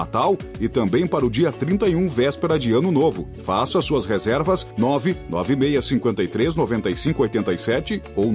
Natal e também para o dia 31, véspera de Ano Novo. Faça suas reservas 996539587 ou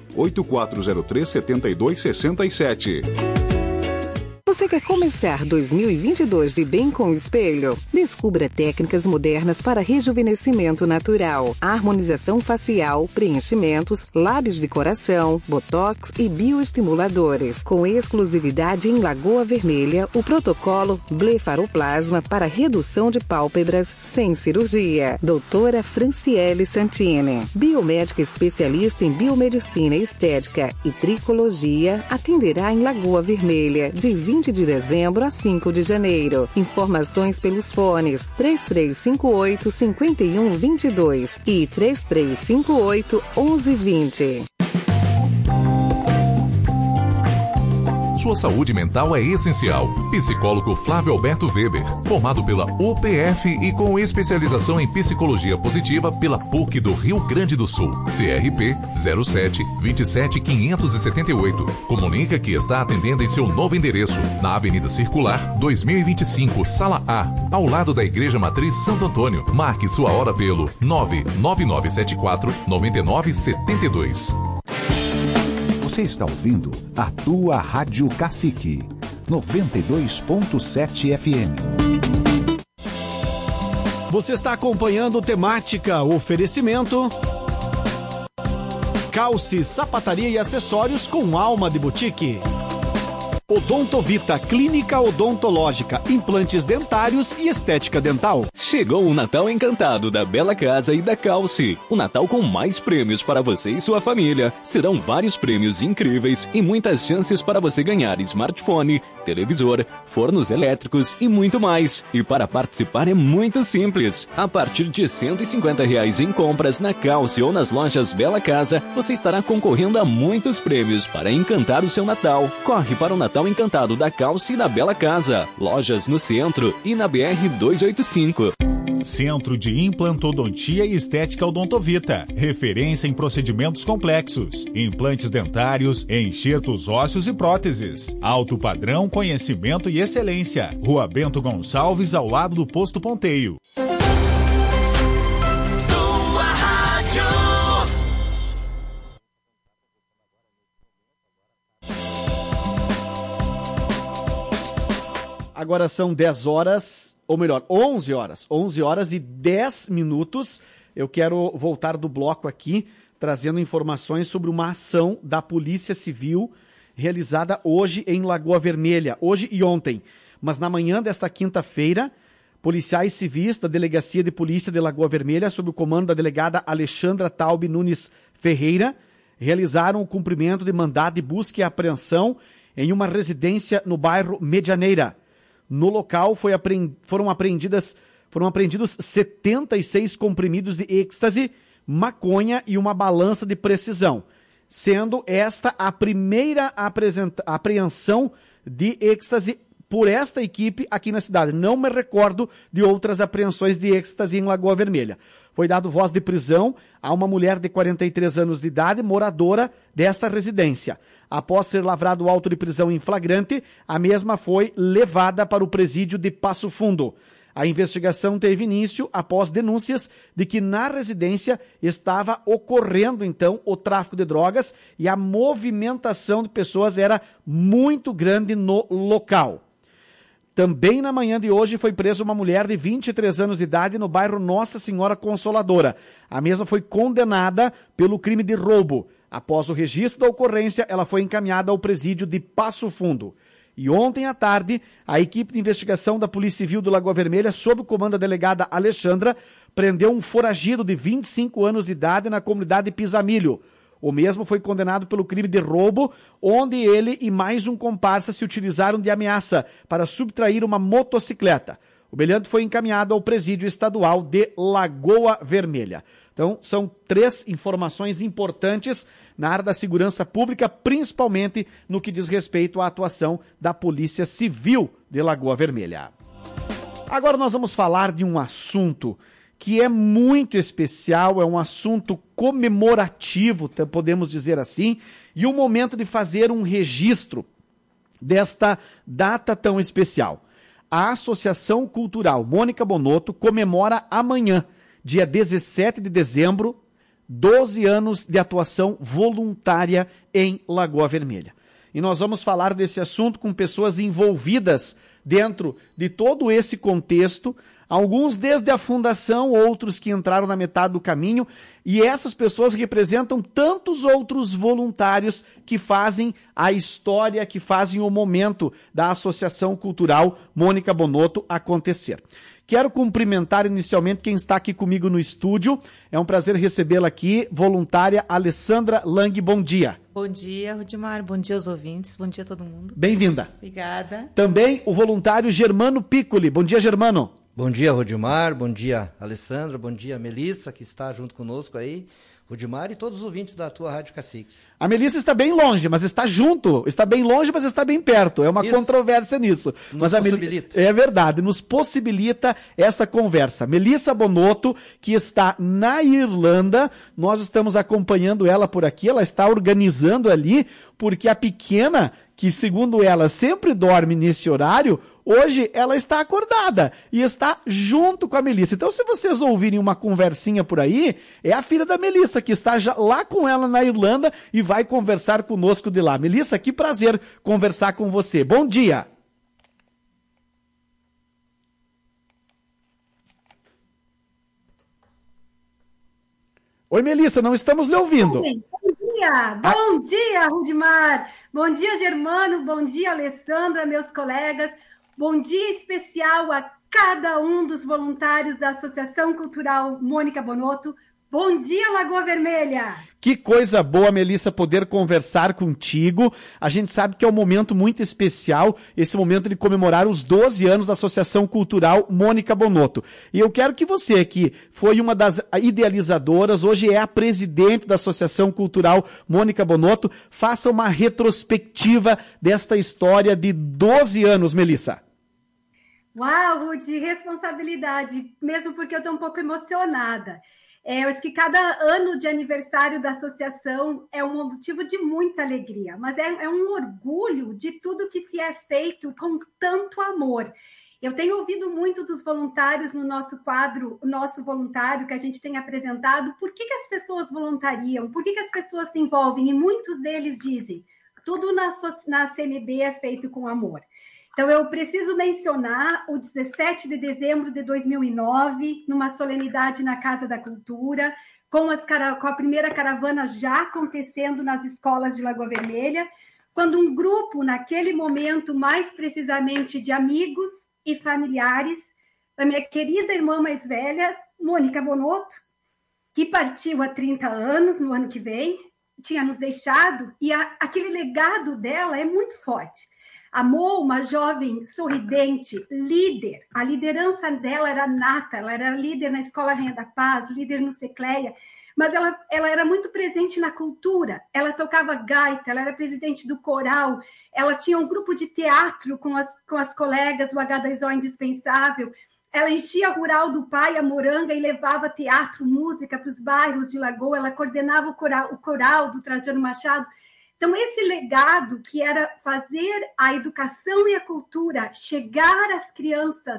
984037267. Você quer começar 2022 de bem com o espelho? Descubra técnicas modernas para rejuvenescimento natural, harmonização facial, preenchimentos, lábios de coração, botox e bioestimuladores. Com exclusividade em Lagoa Vermelha, o protocolo blefaroplasma para redução de pálpebras sem cirurgia. Doutora Franciele Santini, biomédica especialista em biomedicina estética e tricologia, atenderá em Lagoa Vermelha de 20 de dezembro a 5 de janeiro. Informações pelos fones 3358-5122 e 3358-1120. Sua saúde mental é essencial. Psicólogo Flávio Alberto Weber, formado pela UPF e com especialização em psicologia positiva pela PUC do Rio Grande do Sul. CRP 07-27578. Comunica que está atendendo em seu novo endereço, na Avenida Circular 2025, Sala A, ao lado da Igreja Matriz Santo Antônio. Marque sua hora pelo 99974-9972. Você está ouvindo a tua Rádio Cacique, 92.7 FM. Você está acompanhando Temática Oferecimento Calce, sapataria e acessórios com alma de boutique. Odontovita, clínica odontológica, implantes dentários e estética dental. Chegou o Natal encantado da Bela Casa e da Calce. O Natal com mais prêmios para você e sua família. Serão vários prêmios incríveis e muitas chances para você ganhar smartphone, televisor, fornos elétricos e muito mais. E para participar é muito simples. A partir de R$150 em compras na Calce ou nas lojas Bela Casa, você estará concorrendo a muitos prêmios para encantar o seu Natal. Corre para o Natal encantado da Calce e da Bela Casa. Lojas no centro e na BR-285. Centro de Implantodontia e Estética Odontovita. Referência em procedimentos complexos, implantes dentários, enxertos ósseos e próteses. Alto padrão, conhecimento e excelência. Rua Bento Gonçalves, ao lado do Posto Ponteio. Agora são 10 horas, ou melhor, 11 horas. 11 horas e 10 minutos. Eu quero voltar do bloco aqui, trazendo informações sobre uma ação da Polícia Civil realizada hoje em Lagoa Vermelha, hoje e ontem. Mas na manhã desta quinta-feira, policiais civis da Delegacia de Polícia de Lagoa Vermelha, sob o comando da delegada Alexandra Taube Nunes Ferreira, realizaram o cumprimento de mandado de busca e apreensão em uma residência no bairro Medianeira. No local foram apreendidos 76 comprimidos de êxtase, maconha e uma balança de precisão, sendo esta a primeira apreensão de êxtase por esta equipe aqui na cidade. Não me recordo de outras apreensões de êxtase em Lagoa Vermelha. Foi dado voz de prisão a uma mulher de 43 anos de idade, moradora desta residência. Após ser lavrado o auto de prisão em flagrante, a mesma foi levada para o presídio de Passo Fundo. A investigação teve início após denúncias de que na residência estava ocorrendo, então, o tráfico de drogas e a movimentação de pessoas era muito grande no local. Também na manhã de hoje foi presa uma mulher de 23 anos de idade no bairro Nossa Senhora Consoladora. A mesma foi condenada pelo crime de roubo. Após o registro da ocorrência, ela foi encaminhada ao presídio de Passo Fundo. E ontem à tarde, a equipe de investigação da Polícia Civil do Lagoa Vermelha, sob o comando da delegada Alexandra, prendeu um foragido de 25 anos de idade na comunidade Pisamilho. O mesmo foi condenado pelo crime de roubo, onde ele e mais um comparsa se utilizaram de ameaça para subtrair uma motocicleta. O meliante foi encaminhado ao presídio estadual de Lagoa Vermelha. Então, são 3 informações importantes na área da segurança pública, principalmente no que diz respeito à atuação da Polícia Civil de Lagoa Vermelha. Agora nós vamos falar de um assunto que é muito especial, é um assunto comemorativo, podemos dizer assim, e o momento de fazer um registro desta data tão especial. a Associação Cultural Mônica Bonotto comemora amanhã, dia 17 de dezembro, 12 anos de atuação voluntária em Lagoa Vermelha. E nós vamos falar desse assunto com pessoas envolvidas dentro de todo esse contexto, alguns desde a fundação, outros que entraram na metade do caminho, e essas pessoas representam tantos outros voluntários que fazem a história, que fazem o momento da Associação Cultural Mônica Bonotto acontecer. Quero cumprimentar inicialmente quem está aqui comigo no estúdio. É um prazer recebê-la aqui, voluntária Alessandra Lang. Bom dia. Bom dia, Rudimar. Bom dia aos ouvintes. Bom dia a todo mundo. Bem-vinda. Obrigada. Também o voluntário Germano Piccoli. Bom dia, Germano. Bom dia, Rudimar. Bom dia, Alessandra. Bom dia, Melissa, que está junto conosco aí. Rudimar e todos os ouvintes da tua Rádio Cacique. A Melissa está bem longe, mas está junto. Está bem longe, mas está bem perto. É uma controvérsia nisso. Nos possibilita. É verdade, nos possibilita essa conversa. Melissa Bonotto, que está na Irlanda, nós estamos acompanhando ela por aqui, ela está organizando ali, porque a pequena, que segundo ela sempre dorme nesse horário, hoje ela está acordada e está junto com a Melissa. Então, se vocês ouvirem uma conversinha por aí, é a filha da Melissa, que está já lá com ela na Irlanda e vai conversar conosco de lá. Melissa, que prazer conversar com você. Bom dia. Oi, Melissa, não estamos lhe ouvindo. Bom dia, Rudimar. Bom dia, Germano. Bom dia, Alessandra, meus colegas. Bom dia especial a cada um dos voluntários da Associação Cultural Mônica Bonotto. Bom dia, Lagoa Vermelha! Que coisa boa, Melissa, poder conversar contigo. A gente sabe que é um momento muito especial, esse momento de comemorar os 12 anos da Associação Cultural Mônica Bonotto. E eu quero que você, que foi uma das idealizadoras, hoje é a presidente da Associação Cultural Mônica Bonotto, faça uma retrospectiva desta história de 12 anos, Melissa. Uau, Rudy, responsabilidade, mesmo porque eu estou um pouco emocionada. Eu acho que cada ano de aniversário da associação é um motivo de muita alegria, mas é um orgulho de tudo que se é feito com tanto amor. Eu tenho ouvido muito dos voluntários no nosso quadro, o nosso voluntário que a gente tem apresentado, por que as pessoas voluntariam, por que as pessoas se envolvem, e muitos deles dizem, tudo na CMB é feito com amor. Então, eu preciso mencionar o 17 de dezembro de 2009, numa solenidade na Casa da Cultura, com a primeira caravana já acontecendo nas escolas de Lagoa Vermelha, quando um grupo, naquele momento, mais precisamente de amigos e familiares, da minha querida irmã mais velha, Mônica Bonotto, que partiu há 30 anos, no ano que vem, tinha nos deixado, e aquele legado dela é muito forte. Amou uma jovem sorridente, líder. A liderança dela era nata, ela era líder na Escola Rainha da Paz, líder no Secleia, mas ela era muito presente na cultura. Ela tocava gaita, ela era presidente do coral, ela tinha um grupo de teatro com as colegas, o H2O Indispensável. Ela enchia a rural do pai, a Moranga, e levava teatro, música para os bairros de Lagoa. Ela coordenava o coral do Trajano Machado. Então, esse legado que era fazer a educação e a cultura chegar às crianças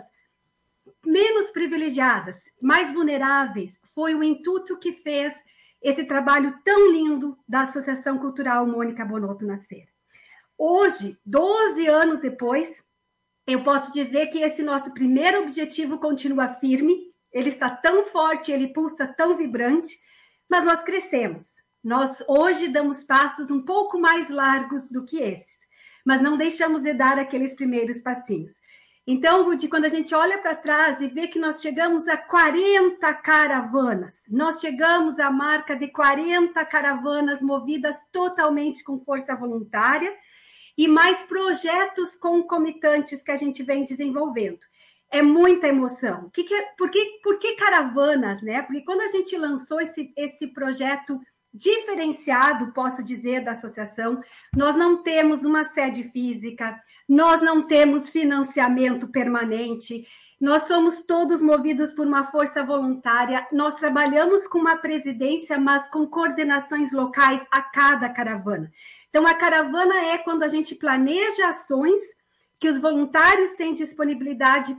menos privilegiadas, mais vulneráveis, foi o intuito que fez esse trabalho tão lindo da Associação Cultural Mônica Bonotto nascer. Hoje, 12 anos depois, eu posso dizer que esse nosso primeiro objetivo continua firme, ele está tão forte, ele pulsa tão vibrante, mas nós crescemos. Nós hoje damos passos um pouco mais largos do que esses, mas não deixamos de dar aqueles primeiros passinhos. Então, Rudy, quando a gente olha para trás e vê que nós chegamos a 40 caravanas, nós chegamos à marca de 40 caravanas movidas totalmente com força voluntária e mais projetos concomitantes que a gente vem desenvolvendo. É muita emoção. Por que caravanas, né? Porque quando a gente lançou esse projeto diferenciado, posso dizer, da associação, nós não temos uma sede física, nós não temos financiamento permanente, nós somos todos movidos por uma força voluntária, nós trabalhamos com uma presidência, mas com coordenações locais a cada caravana. Então, a caravana é quando a gente planeja ações que os voluntários têm disponibilidade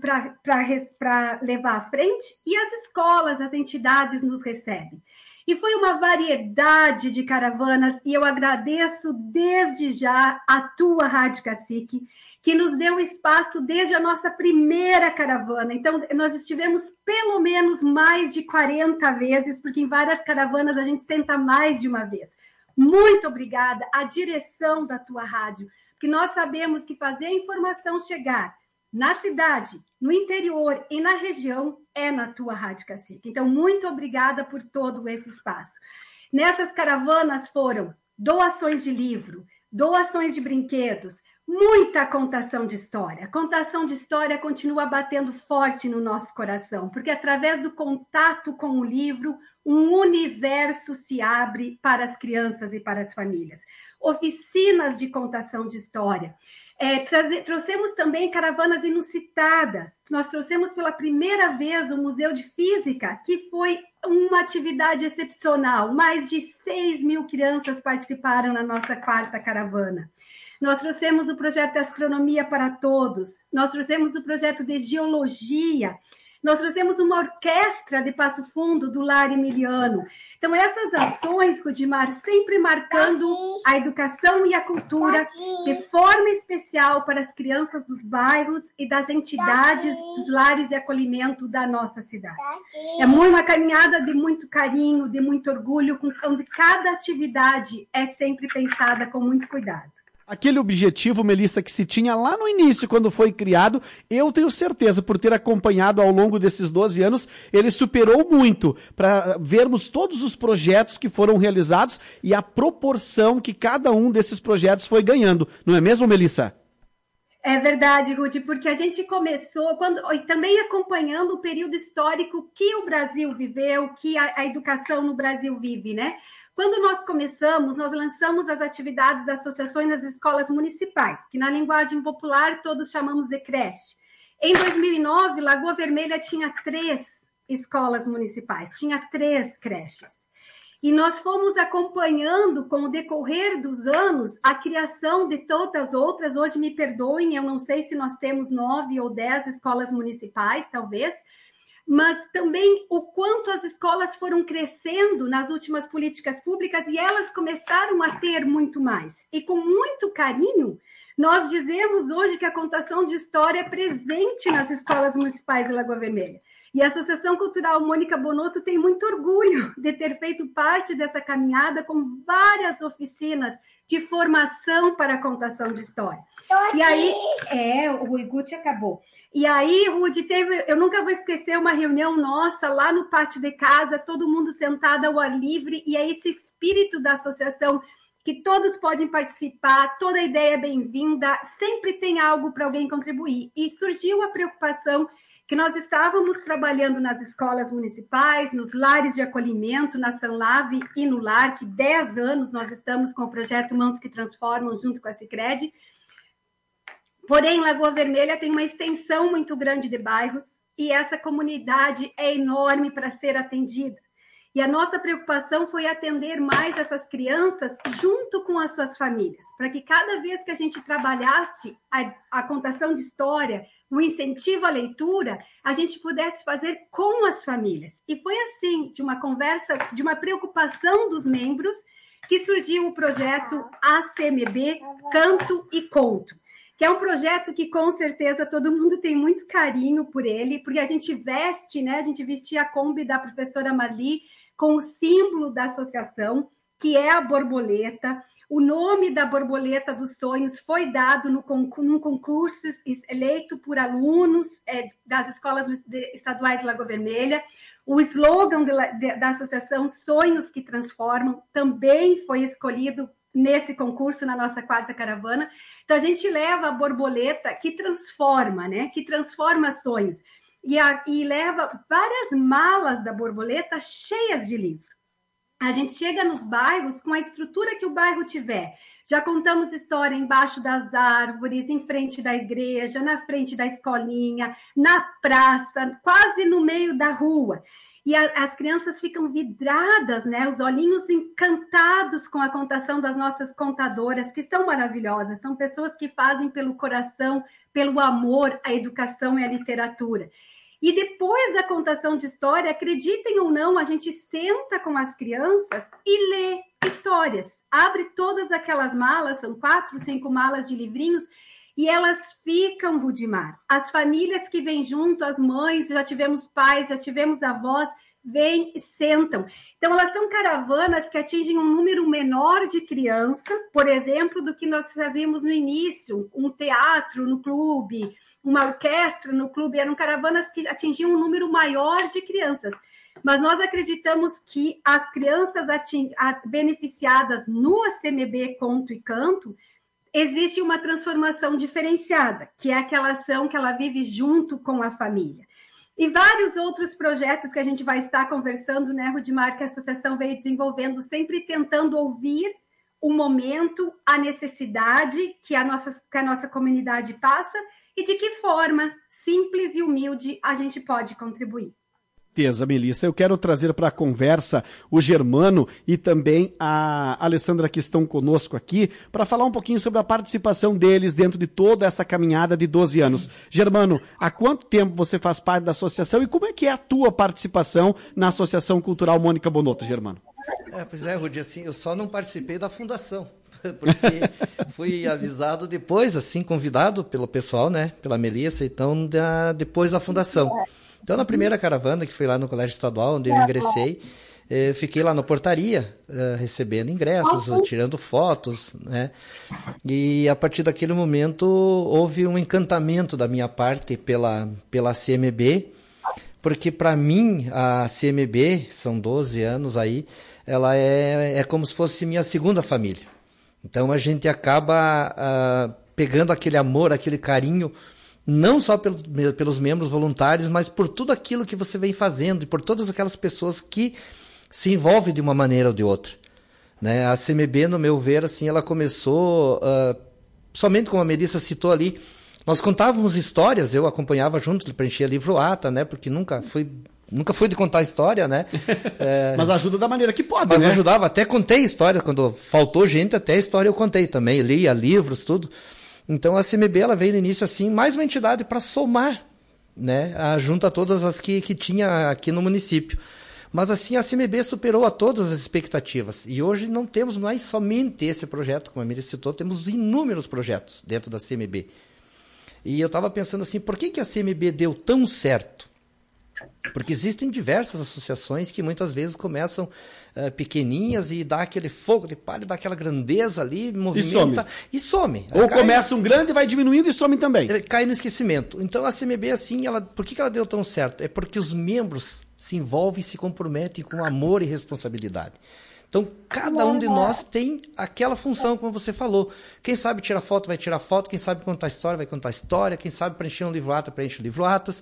para levar à frente, e as escolas, as entidades nos recebem. E foi uma variedade de caravanas, e eu agradeço desde já a tua Rádio Cacique, que nos deu espaço desde a nossa primeira caravana. Então, nós estivemos pelo menos mais de 40 vezes, porque em várias caravanas a gente senta mais de uma vez. Muito obrigada à direção da tua rádio, porque nós sabemos que fazer a informação chegar na cidade, no interior e na região é na tua Rádio Cacique. Então, muito obrigada por todo esse espaço. Nessas caravanas foram doações de livro, doações de brinquedos, muita contação de história. A contação de história continua batendo forte no nosso coração, porque através do contato com o livro, um universo se abre para as crianças e para as famílias. Oficinas de contação de história. Trouxemos também caravanas inusitadas. Nós trouxemos pela primeira vez o Museu de Física, que foi uma atividade excepcional. Mais de 6.000 crianças participaram na nossa 4ª caravana. Nós trouxemos o projeto de Astronomia para Todos, nós trouxemos o projeto de Geologia, nós trouxemos uma orquestra de Passo Fundo do Lar Emiliano. Então, essas ações, Rudimar, sempre marcando a educação e a cultura de forma especial para as crianças dos bairros e das entidades dos lares de acolhimento da nossa cidade. É uma caminhada de muito carinho, de muito orgulho, onde cada atividade é sempre pensada com muito cuidado. Aquele objetivo, Melissa, que se tinha lá no início, quando foi criado, eu tenho certeza, por ter acompanhado ao longo desses 12 anos, ele superou muito, para vermos todos os projetos que foram realizados e a proporção que cada um desses projetos foi ganhando. Não é mesmo, Melissa? É verdade, Ruth, porque a gente começou, também acompanhando o período histórico que o Brasil viveu, que a educação no Brasil vive, né? Quando nós começamos, nós lançamos as atividades das associações nas escolas municipais, que na linguagem popular todos chamamos de creche. Em 2009, Lagoa Vermelha tinha 3 escolas municipais, tinha 3 creches. E nós fomos acompanhando, com o decorrer dos anos, a criação de todas as outras. Hoje, me perdoem, eu não sei se nós temos 9 ou 10 escolas municipais, talvez, mas também o quanto as escolas foram crescendo nas últimas políticas públicas e elas começaram a ter muito mais. E com muito carinho, nós dizemos hoje que a contação de história é presente nas escolas municipais de Lagoa Vermelha. E a Associação Cultural Mônica Bonotto tem muito orgulho de ter feito parte dessa caminhada com várias oficinas de formação para a contação de história. E aí, o Iguti acabou. E aí, Rudy, eu nunca vou esquecer uma reunião nossa lá no pátio de casa, todo mundo sentado ao ar livre, e é esse espírito da associação que todos podem participar, toda ideia é bem-vinda, sempre tem algo para alguém contribuir. E surgiu a preocupação que nós estávamos trabalhando nas escolas municipais, nos lares de acolhimento, na Sanlave e no LAR, que 10 anos nós estamos com o projeto Mãos que Transformam, junto com a Sicredi. Porém, Lagoa Vermelha tem uma extensão muito grande de bairros e essa comunidade é enorme para ser atendida. E a nossa preocupação foi atender mais essas crianças junto com as suas famílias, para que cada vez que a gente trabalhasse a contação de história, o incentivo à leitura, a gente pudesse fazer com as famílias. E foi assim, de uma conversa, de uma preocupação dos membros, que surgiu o projeto ACMB Canto e Conto, que é um projeto que, com certeza, todo mundo tem muito carinho por ele, porque a gente veste, né? A gente vestia a Kombi da professora Marli com o símbolo da associação, que é a borboleta. O nome da borboleta dos sonhos foi dado num concurso eleito por alunos das escolas estaduais de Lagoa Vermelha. O slogan da associação Sonhos que Transformam também foi escolhido nesse concurso, na nossa 4ª caravana. Então, a gente leva a borboleta que transforma, né? Que transforma sonhos. E leva várias malas da borboleta cheias de livro. A gente chega nos bairros com a estrutura que o bairro tiver. Já contamos história embaixo das árvores, em frente da igreja, na frente da escolinha, na praça, quase no meio da rua. E as crianças ficam vidradas, né? Os olhinhos encantados com a contação das nossas contadoras, que são maravilhosas. São pessoas que fazem pelo coração, pelo amor, a educação e a literatura. E depois da contação de história, acreditem ou não, a gente senta com as crianças e lê histórias. Abre todas aquelas malas, são 4, 5 malas de livrinhos, e elas ficam, Rudimar. As famílias que vêm junto, as mães, já tivemos pais, já tivemos avós, vêm e sentam. Então, elas são caravanas que atingem um número menor de criança, por exemplo, do que nós fazíamos no início, um teatro no clube, uma orquestra no clube, eram caravanas que atingiam um número maior de crianças. Mas nós acreditamos que as crianças beneficiadas no ACMB Conto e Canto, existe uma transformação diferenciada, que é aquela ação que ela vive junto com a família. E vários outros projetos que a gente vai estar conversando, né, Rudimar, que a associação veio desenvolvendo, sempre tentando ouvir o momento, a necessidade que a nossa comunidade passa e de que forma simples e humilde a gente pode contribuir. Certeza, Melissa. Eu quero trazer para a conversa o Germano e também a Alessandra, que estão conosco aqui, para falar um pouquinho sobre a participação deles dentro de toda essa caminhada de 12 anos. Germano, há quanto tempo você faz parte da associação e como é que é a tua participação na Associação Cultural Mônica Bonotto, Germano? Pois é, Rudi, assim, eu só não participei da fundação, porque fui avisado depois, assim, convidado pelo pessoal, né, pela Melissa, então, depois da fundação. Então, na primeira caravana, que foi lá no Colégio Estadual, onde eu ingressei, fiquei lá na portaria, recebendo ingressos, tirando fotos, né? E a partir daquele momento, houve um encantamento da minha parte pela CMB, porque para mim, a CMB, são 12 anos aí, ela é como se fosse minha segunda família. Então, a gente acaba pegando aquele amor, aquele carinho, não só pelos membros voluntários, mas por tudo aquilo que você vem fazendo e por todas aquelas pessoas que se envolvem de uma maneira ou de outra, né? A CMB, no meu ver, assim, ela começou, somente como a Melissa citou ali, nós contávamos histórias, eu acompanhava junto, preenchia livro-ata, né? Porque nunca fui de contar história, né? Mas ajuda da maneira que pode, mas né? Ajudava, até contei história, quando faltou gente, até história eu contei também, lia livros, tudo. Então a CMB, ela veio no início assim, mais uma entidade para somar, né, junto a todas as que tinha aqui no município. Mas assim, a CMB superou a todas as expectativas. E hoje não temos mais somente esse projeto, como a Miriam citou, temos inúmeros projetos dentro da CMB. E eu estava pensando assim, por que a CMB deu tão certo? Porque existem diversas associações que muitas vezes começam pequeninhas e dá aquele fogo de palha, dá aquela grandeza ali, movimenta e some. Ou começa um grande e vai diminuindo e some também. Cai no esquecimento. Então a CMB, assim, por que ela deu tão certo? É porque os membros se envolvem e se comprometem com amor e responsabilidade. Então, cada um de nós tem aquela função, como você falou. Quem sabe tirar foto, vai tirar foto. Quem sabe contar história, vai contar história. Quem sabe preencher um livro-ata, preenche livro-atas.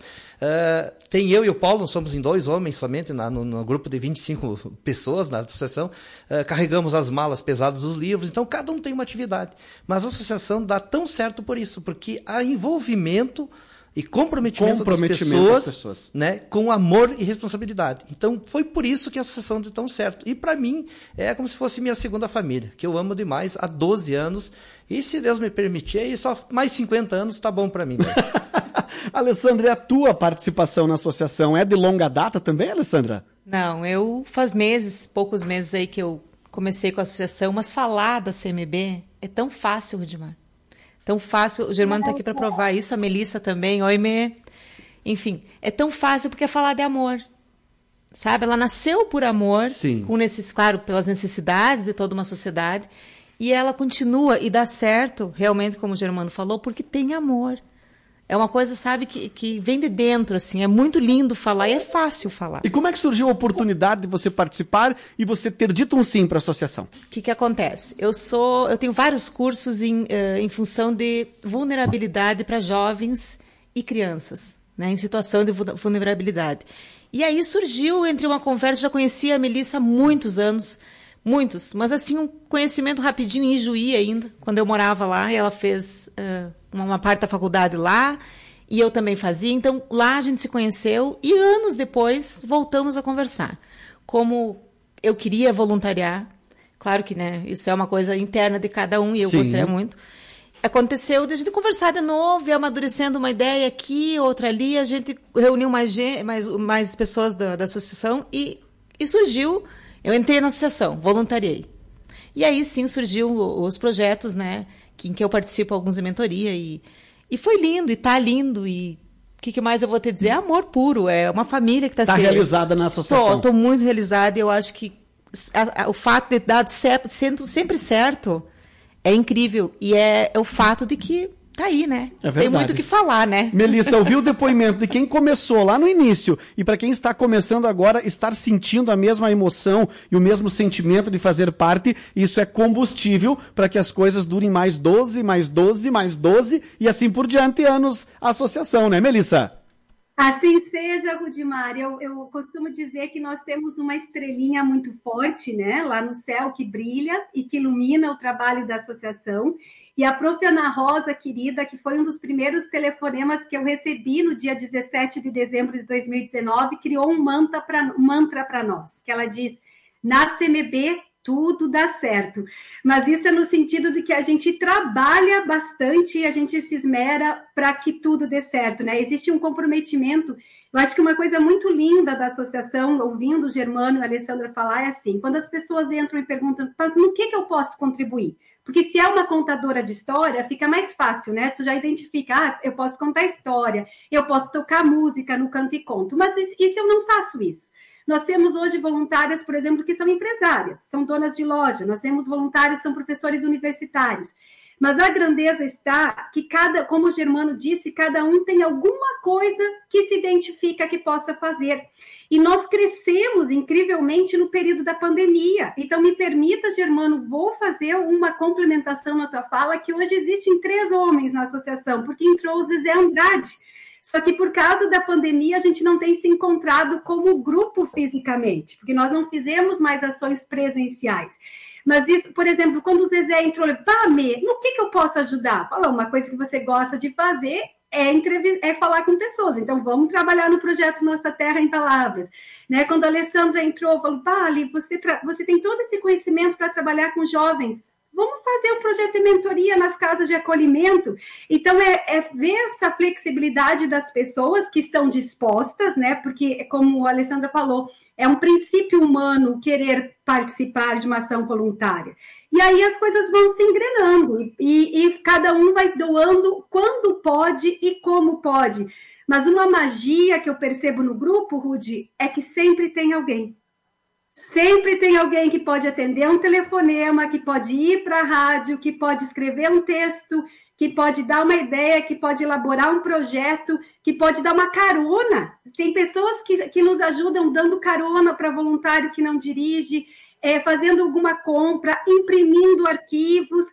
Tem eu e o Paulo, nós somos em 2 homens somente, no grupo de 25 pessoas na associação. Carregamos as malas pesadas dos livros. Então, cada um tem uma atividade. Mas a associação dá tão certo por isso, porque há envolvimento e comprometimento das pessoas, né, com amor e responsabilidade. Então, foi por isso que a associação deu tão certo. E, para mim, é como se fosse minha segunda família, que eu amo demais há 12 anos. E, se Deus me permitir, aí só mais 50 anos tá bom para mim. Né? Alessandra, e a tua participação na associação é de longa data também, Alessandra? Não, eu faz poucos meses aí que eu comecei com a associação, mas falar da CMB é tão fácil, Rudimar. Tão fácil, o Germano está aqui para provar isso, a Melissa também, oi, Mê. Enfim, é tão fácil porque é falar de amor, sabe? Ela nasceu por amor, claro, pelas necessidades de toda uma sociedade, e ela continua e dá certo, realmente, como o Germano falou, porque tem amor. É uma coisa, sabe, que vem de dentro, assim, é muito lindo falar e é fácil falar. E como é que surgiu a oportunidade de você participar e você ter dito um sim para a associação? O que acontece? Eu tenho vários cursos em função de vulnerabilidade para jovens e crianças, né, em situação de vulnerabilidade. E aí surgiu entre uma conversa, já conhecia a Melissa há muitos anos, mas assim, um conhecimento rapidinho em Ijuí ainda, quando eu morava lá, e ela fez uma parte da faculdade lá, e eu também fazia, então lá a gente se conheceu e anos depois voltamos a conversar. Como eu queria voluntariar, claro que, né, isso é uma coisa interna de cada um e eu gostaria muito. Aconteceu de a gente conversar de novo, e amadurecendo uma ideia aqui, outra ali, a gente reuniu mais pessoas da associação e surgiu, eu entrei na associação, voluntariei. E aí sim surgiu os projetos, né, em que eu participo alguns de mentoria e foi lindo, e tá lindo, e o que mais eu vou te dizer? É amor puro, é uma família que está realizada na associação. Estou muito realizada, e eu acho que o fato de dar sempre certo é incrível, e é o fato de que tá aí, né? É verdade. Tem muito o que falar, né? Melissa, ouviu o depoimento de quem começou lá no início, e para quem está começando agora, estar sentindo a mesma emoção e o mesmo sentimento de fazer parte, isso é combustível para que as coisas durem mais 12, mais 12, mais 12, e assim por diante, anos a associação, né, Melissa? Assim seja, Rudimar. Eu costumo dizer que nós temos uma estrelinha muito forte, né, lá no céu, que brilha e que ilumina o trabalho da associação. E a Prof. Ana Rosa, querida, que foi um dos primeiros telefonemas que eu recebi no dia 17 de dezembro de 2019, criou um mantra para nós, que ela diz: na CMB tudo dá certo. Mas isso é no sentido de que a gente trabalha bastante e a gente se esmera para que tudo dê certo, né? Existe um comprometimento. Eu acho que uma coisa muito linda da associação, ouvindo o Germano e a Alessandra falar, é assim: quando as pessoas entram e perguntam, mas no que eu posso contribuir? Porque se é uma contadora de história, fica mais fácil, né? Tu já identifica, eu posso contar história, eu posso tocar música no canto e conto. Mas e se eu não faço isso? Nós temos hoje voluntárias, por exemplo, que são empresárias, são donas de loja. Nós temos voluntários que são professores universitários. Mas a grandeza está que como o Germano disse, cada um tem alguma coisa que se identifica que possa fazer. E nós crescemos incrivelmente no período da pandemia. Então, me permita, Germano, vou fazer uma complementação na tua fala, que hoje existem 3 homens na associação, porque entrou o Zezé Andrade. Só que por causa da pandemia, a gente não tem se encontrado como grupo fisicamente, porque nós não fizemos mais ações presenciais. Mas isso, por exemplo, quando o Zezé entrou, no que eu posso ajudar? Fala, uma coisa que você gosta de fazer é falar com pessoas. Então, vamos trabalhar no projeto Nossa Terra em Palavras. Né? Quando a Alessandra entrou, falou, Ali, você tem todo esse conhecimento para trabalhar com jovens. Vamos fazer um projeto de mentoria nas casas de acolhimento. Então, é ver essa flexibilidade das pessoas que estão dispostas, né? Porque, como a Alessandra falou, é um princípio humano querer participar de uma ação voluntária. E aí as coisas vão se engrenando e cada um vai doando quando pode e como pode. Mas uma magia que eu percebo no grupo, Rudy, é que sempre tem alguém. Sempre tem alguém que pode atender um telefonema, que pode ir para a rádio, que pode escrever um texto, que pode dar uma ideia, que pode elaborar um projeto, que pode dar uma carona. Tem pessoas que nos ajudam dando carona para voluntário que não dirige, fazendo alguma compra, imprimindo arquivos,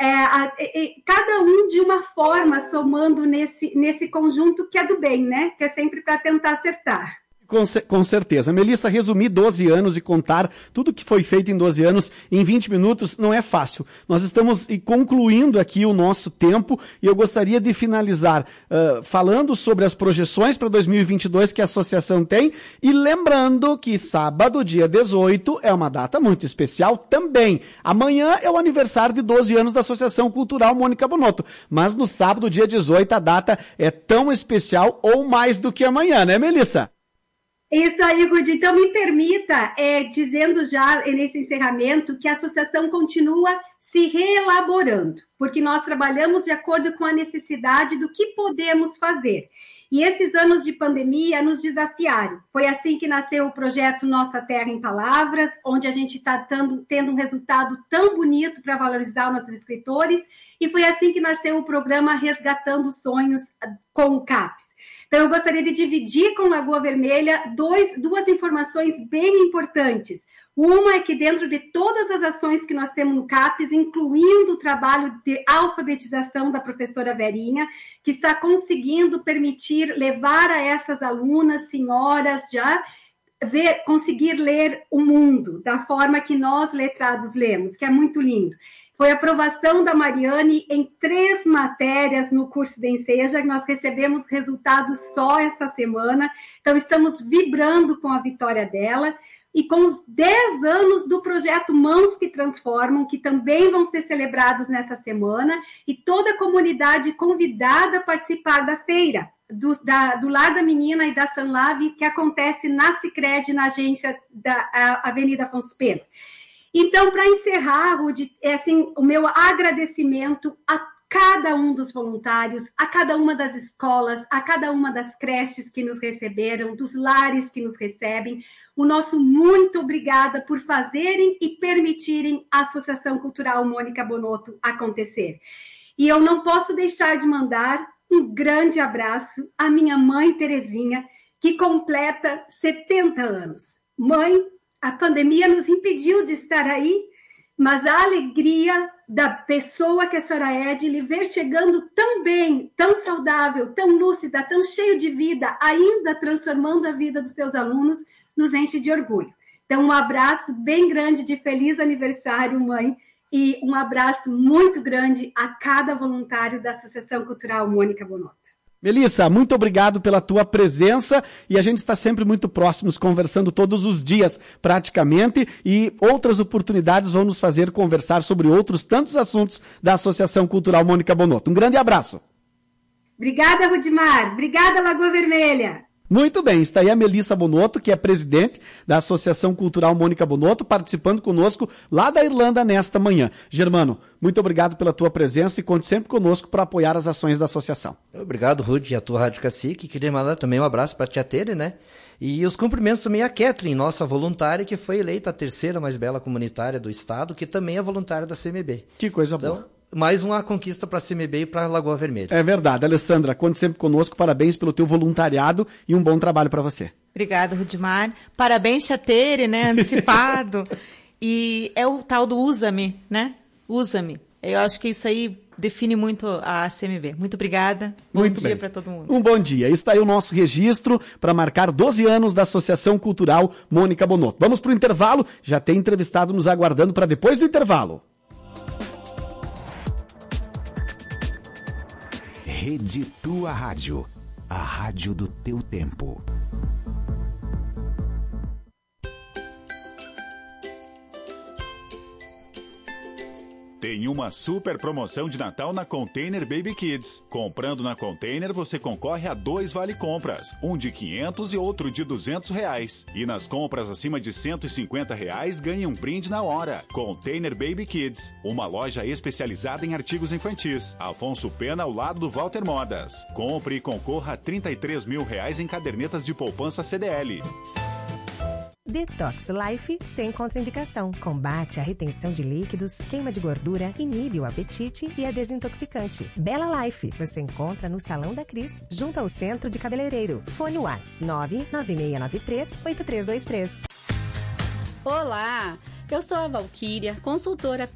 cada um de uma forma, somando nesse conjunto que é do bem, né? Que é sempre para tentar acertar. Com certeza. Melissa, resumir 12 anos e contar tudo que foi feito em 12 anos em 20 minutos não é fácil. Nós estamos concluindo aqui o nosso tempo e eu gostaria de finalizar falando sobre as projeções para 2022 que a associação tem e lembrando que sábado, dia 18, é uma data muito especial também. Amanhã é o aniversário de 12 anos da Associação Cultural Mônica Bonotto, mas no sábado, dia 18, a data é tão especial ou mais do que amanhã, né, Melissa? Isso aí, Gudi. Então, me permita, dizendo já nesse encerramento, que a associação continua se reelaborando, porque nós trabalhamos de acordo com a necessidade do que podemos fazer. E esses anos de pandemia nos desafiaram. Foi assim que nasceu o projeto Nossa Terra em Palavras, onde a gente está tendo um resultado tão bonito para valorizar os nossos escritores, e foi assim que nasceu o programa Resgatando Sonhos com o CAPES. Então, eu gostaria de dividir com Lagoa Vermelha duas informações bem importantes. Uma é que dentro de todas as ações que nós temos no CAPES, incluindo o trabalho de alfabetização da professora Verinha, que está conseguindo permitir levar a essas alunas, senhoras, já conseguir ler o mundo da forma que nós, letrados, lemos, que é muito lindo. foi a aprovação da Mariane em 3 matérias no curso de Enseja, que nós recebemos resultados só essa semana. Então, estamos vibrando com a vitória dela. E com os 10 anos do projeto Mãos que Transformam, que também vão ser celebrados nessa semana, e toda a comunidade convidada a participar da feira, do Lar da Menina e da Sanlave, que acontece na Sicredi, na agência da Avenida Afonso Pena. Então, para encerrar, Ruth, o meu agradecimento a cada um dos voluntários, a cada uma das escolas, a cada uma das creches que nos receberam, dos lares que nos recebem, o nosso muito obrigada por fazerem e permitirem a Associação Cultural Mônica Bonotto acontecer. E eu não posso deixar de mandar um grande abraço à minha mãe Terezinha, que completa 70 anos. Mãe, a pandemia nos impediu de estar aí, mas a alegria da pessoa que a senhora é de lhe ver chegando tão bem, tão saudável, tão lúcida, tão cheio de vida, ainda transformando a vida dos seus alunos, nos enche de orgulho. Então, um abraço bem grande de feliz aniversário, mãe, e um abraço muito grande a cada voluntário da Associação Cultural Mônica Bonotto. Melissa, muito obrigado pela tua presença e a gente está sempre muito próximos, conversando todos os dias, praticamente, e outras oportunidades vão nos fazer conversar sobre outros tantos assuntos da Associação Cultural Mônica Bonotto. Um grande abraço. Obrigada, Rudimar. Obrigada, Lagoa Vermelha. Muito bem, está aí a Melissa Bonotto, que é presidente da Associação Cultural Mônica Bonotto, participando conosco lá da Irlanda nesta manhã. Germano, muito obrigado pela tua presença e conte sempre conosco para apoiar as ações da associação. Obrigado, Rudy, e a tua Rádio Cacique. Queria mandar também um abraço para a tia Tere, né? E os cumprimentos também a Kathleen, nossa voluntária, que foi eleita a 3ª mais bela comunitária do estado, que também é voluntária da CMB. Que coisa boa. Mais uma conquista para a CMB e para a Lagoa Vermelha. É verdade. Alessandra, conte sempre conosco. Parabéns pelo teu voluntariado e um bom trabalho para você. Obrigada, Rudimar. Parabéns, Chateire, né? Antecipado. E é o tal do usa-me, né? Usa-me. Eu acho que isso aí define muito a CMB. Muito obrigada. Bom dia para todo mundo. Um bom dia. Está aí o nosso registro para marcar 12 anos da Associação Cultural Mônica Bonotto. Vamos para o intervalo. Já tem entrevistado nos aguardando para depois do intervalo. Rede Tua Rádio, a rádio do teu tempo. Tem uma super promoção de Natal na Container Baby Kids. Comprando na Container, você concorre a 2 vale-compras, um de R$500 e outro de R$200. E nas compras acima de R$150, ganhe um brinde na hora. Container Baby Kids, uma loja especializada em artigos infantis. Afonso Pena, ao lado do Walter Modas. Compre e concorra a R$33 mil em cadernetas de poupança CDL. Detox Life sem contraindicação. Combate a retenção de líquidos, queima de gordura, inibe o apetite e é desintoxicante. Bela Life. Você encontra no Salão da Cris, junto ao Centro de Cabeleireiro. Fone Whats 99693-8323. Olá, eu sou a Valquíria, consultora